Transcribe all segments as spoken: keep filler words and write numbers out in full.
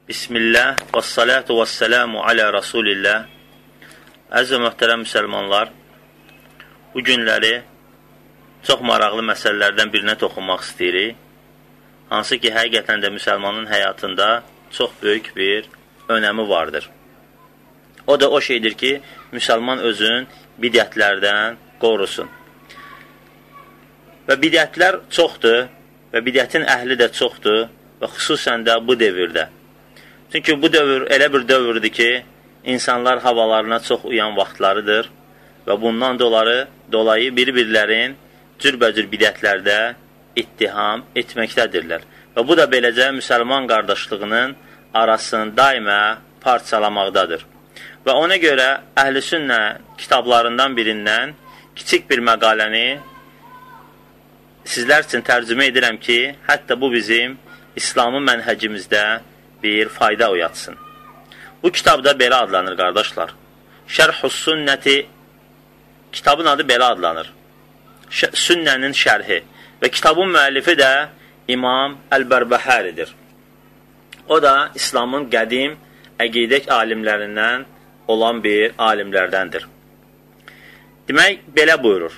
Bismillah və salatu və selamu alə Rasulillah. Əziz və möhtərəm müsəlmanlar, bu günləri çox maraqlı məsələlərdən birinə toxunmaq istəyirik. Hansı ki, həqiqətən də müsəlmanın həyatında çox böyük bir önəmi vardır. O da o şeydir ki, müsəlman özün bidətlərdən qorusun. Və bidətlər çoxdur və bidətin əhli də çoxdur və xüsusən də bu devirdə. Çünki bu dövr elə bir dövrdür ki, insanlar havalarına çox uyan vaxtlarıdır və bundan dolayı, dolayı bir-birlərin cürbəcür bidətlərdə ittiham etməkdədirlər. Və bu da beləcə müsəlman qardaşlığının arasını daimə parçalamaqdadır. Və ona görə Əhl-i Sünnə kitablarından birindən kiçik bir məqaləni sizlər üçün tərcümə edirəm ki, hətta bu bizim İslamı mənhəcimizdə bir fayda oyatsın. Bu kitabda belə adlanır, qardaşlar. Şərh-ü Sünnəti kitabın adı belə adlanır. Sünnənin şərhi və kitabın müəllifi də İmam Əl-Bərbəhəridir. O da İslamın qədim əqidək alimlərindən olan bir alimlərdəndir. Demək, belə buyurur.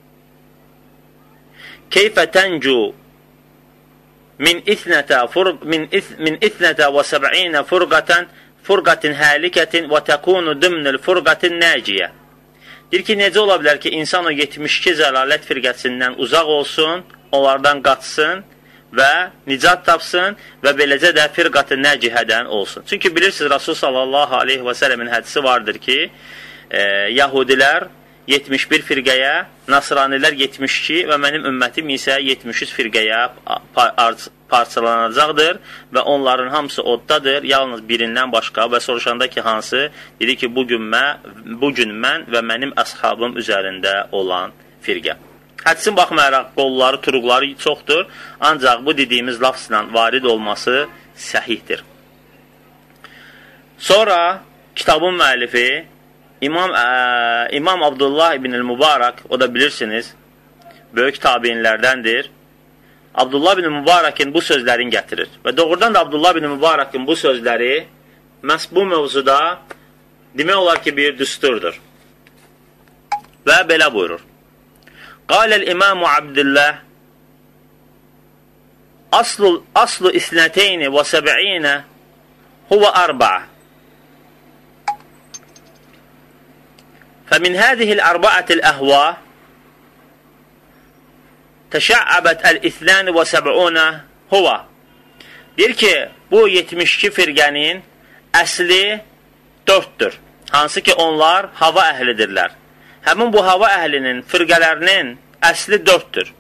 Keyfə təncu min ithnətə min min ithnətə və səb'inə furqatan furqatin həlikətin və təkunu dümnül furqatin nəciyə. Deyir ki, necə ola bilər ki, insan o yetmiş iki zəlalət firqəsindən uzaq olsun, onlardan qaçsın və nicat tapsın və beləcə də firqatı nəcihədən olsun. Çünki bilirsiniz, Rasul sallallahu aleyhi və sələmin hədisi vardır ki, e, Yahudilər yetmiş bir firqəyə, Nasranilər yetmiş iki və mənim ümmətim isə yetmiş üç firqəyə parçalanacaqdır və onların hamısı oddadır, yalnız birindən başqa və soruşanda ki, hansı? Dedi ki, bugün mən, bugün mən və mənim əshabım üzərində olan firqə. Hədsin baxmayaraq, qolları, turuqları çoxdur, ancaq bu dediyimiz lafzla varid olması səhihdir. Sonra kitabın müəllifi İmam, ə, İmam Abdullah ibn-i Mübarək, o da bilirsiniz, böyük tabiinlərdəndir. Abdullah ibn-i Mübarəkin bu sözlərini gətirir. Və doğrudan da Abdullah ibn-i Mübarəkin bu sözləri məhz bu mövzuda demək olar ki, bir düsturdur. Və belə buyurur. Qaləl İmamu Abdullah Aslu, aslu isnəteyni və səb'inə huvə arba'a. فمن هذه الأربعة الأهواء تشعبت الاثنان وسبعون هو. Deyir ki, bu yetmiş iki firqənin əsli dörddür. Hansı ki, onlar hava əhlidirlər. Həmin bu hava əhlinin firqələrinin əsli dörddür.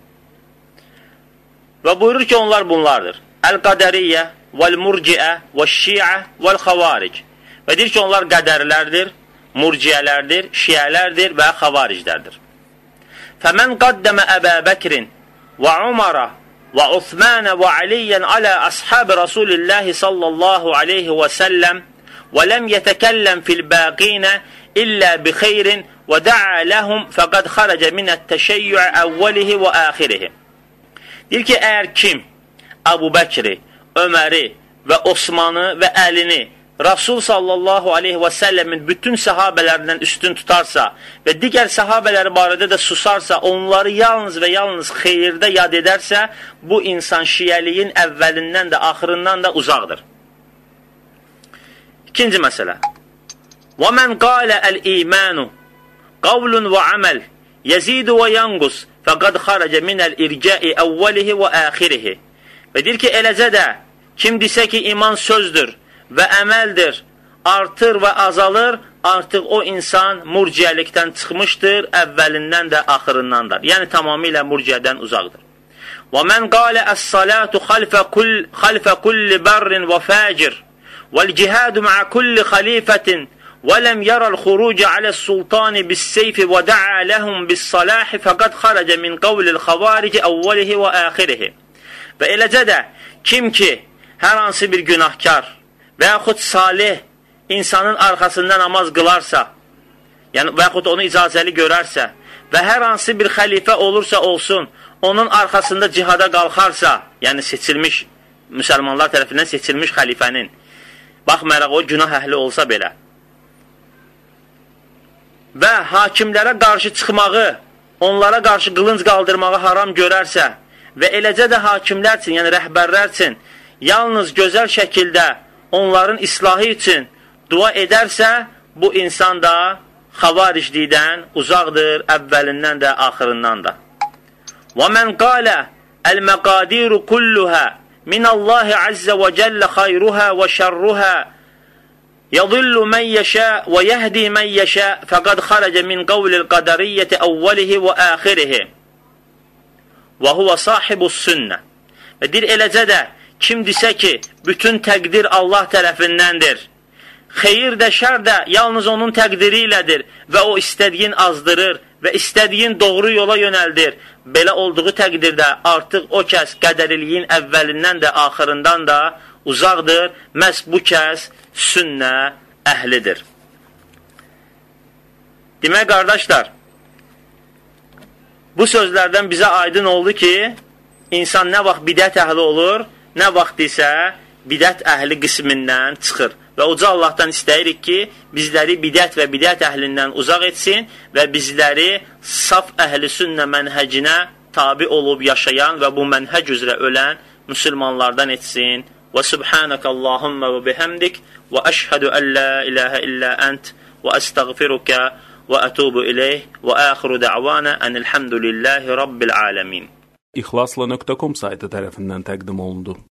Və buyurur ki, onlar bunlardır. Əl-qədəriyyə, vəl-murciə, vəl-şiə, vəl-xavaric. Və deyir ki, onlar qədərlərdir, murciyələrdir, şiələrdir və xavariclərdir. Fəmən qaddəmə Əbə Bəkrin və Umara və Osmanə və Aliyyən alə əshəbi Rasulillahi sallallahu aleyhi və səlləm və ləm yətəkəlləm fil bəqinə illə bi xeyrin və də'a ləhum fəqəd xarəcə minət təşəyyü əvvəlihi və əxirihi. Deyir ki, əgər kim Əbu Bəkri, Öməri və Osmanı və Əlini Rasul sallallahu aleyhi və səlləmin bütün səhabələrindən üstün tutarsa və digər səhabələri barədə də susarsa, onları yalnız və yalnız xeyirdə yad edərsə, bu insan şiəliyin əvvəlindən də, axırından da uzaqdır. İkinci məsələ. وَمَنْ قَالَ الْإِيمَانُ قَوْلٌ وَعَمَلٌ يَزِيدُ وَيَنْقُسُ فَقَدْ خَرَجَ مِنَ الْإِرْجَاءِ أَوَّلِهِ وَآخِرِهِ. Və deyir ki, eləcə də kim desə ki, iman sözdür və əməldir, artır və azalır, artıq o insan murciyəlikdən çıxmışdır, əvvəlindən də, axırından da. Yəni, tamamilə murciyədən uzaqdır. وَمَنْ قَالَ الصَّلَاةُ خَلْفَ كُلِّ بَرٍ وَفَاجِرٍ وَالْجِهَادُ مَعَ كُلِّ خَلِيفَةٍ وَلَمْ يَرَ الْخُرُوجَ عَلَى السُّلْطَانِ بِالسَّيْفِ وَدَعَى لَهُمْ بِالصَّلَاحِ فَقَدْ خَرَجَ مِنْ قَوْلِ الْخَوَارِجِ أَوَّلِهِ وَآخِرِهِ. Və eləcə də kim ki, hər hansı bir günahkar və yaxud salih insanın arxasında namaz qılarsa, yəni və yaxud onu icazəli görərsə və hər hansı bir xəlifə olursa olsun, onun arxasında cihada qalxarsa, yəni seçilmiş, müsəlmanlar tərəfindən seçilmiş xəlifənin baxmayaraq o günah əhli olsa belə. Və hakimlərə qarşı çıxmağı, onlara qarşı qılınc qaldırmağı haram görərsə və eləcə də hakimlər üçün, yəni rəhbərlər üçün yalnız gözəl şəkildə onların islahı üçün dua edərsə, bu insan da xavariclikdən uzaqdır, əvvəlindən də, axırından da. وَمَنْ قَالَ الْمَقَادِيرُ كُلُّهَا مِنَ اللّٰهِ عَزَّ وَجَلَّ خَيْرُهَا وَشَرُّهَا يَضِلُّ مَنْ يَشَاءُ وَيَهْدِي مَنْ يَشَاءُ فَقَدْ خَرَجَ مِنْ قَوْلِ الْقَدَرِيَّةِ أَوَّلِهِ وَآخِرِهِ وَهُوَ صَاحِبُ السُنَّةِ Və deyir, eləcə də kim desə ki, bütün təqdir Allah tərəfindəndir, xeyir də, şər də yalnız onun təqdiri ilədir və o istədiyin azdırır və istədiyin doğru yola yönəldir. Belə olduğu təqdirdə artıq o kəs qədəriliyin əvvəlindən də, axırından da uzaqdır. Məhz bu kəs sünnə əhlidir. Demək, qardaşlar, bu sözlərdən bizə aydın oldu ki, insan nə vaxt bidət əhli olur, nə vaxt isə bidət əhli qismindən çıxır. Və uca Allahdan istəyirik ki, bizləri bidət və bidət əhlindən uzaq etsin və bizləri saf əhli sünnə mənhəcinə tabi olub yaşayan və bu mənhəc üzrə ölən müsəlmanlardan etsin. Və subhanəkə Allahümmə və bihamdik və əşhədü ən la iləhə illə ənt və əstəğfirukə və ətubu iləyh və əxiru də'vanə ənilhamdülillahi rabbil aləmin. İxlasla nöqtə com saytı tərəfindən təqdim olundu.